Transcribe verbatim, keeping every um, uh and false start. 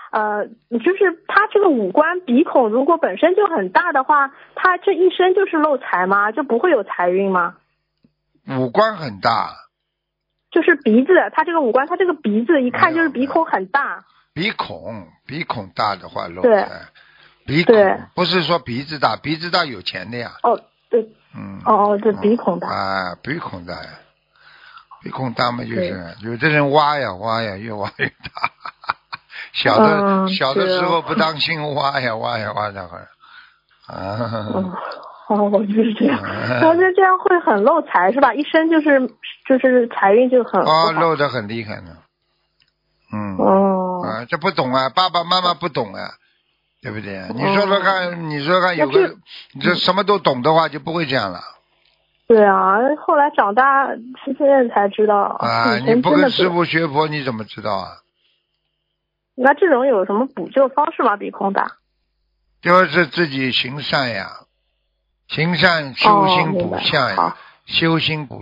呃，就是他这个五官鼻孔如果本身就很大的话，他这一生就是漏财吗？就不会有财运吗？ 五官很大， 就是鼻子，他这个五官，他这个鼻子一看就是鼻孔很大。 鼻孔鼻孔大的话漏对财，鼻孔不是说鼻子大，鼻子大有钱的呀。 哦，对， 嗯， 哦哦，这鼻孔大啊，鼻孔大呀，鼻孔大嘛就是有的人挖呀挖呀，越挖越大。小的、 嗯、 小的时候不当心挖呀挖呀挖的很。啊。 嗯哦，我就是这样，那这这样会很漏财是吧？一生就是就是财运就很哦，漏得很厉害呢。嗯。 哦。 啊，这不懂啊，爸爸妈妈不懂啊，对不对？你说说看，哦、你说说看，有个你这什么都懂的话，就不会这样了。 对啊，后来长大现在才知道啊，你不跟师傅学佛，你怎么知道啊？ 那这种有什么补救方式吗？鼻孔大？ 就是自己行善呀，行善修心补相呀， 哦、 修心补。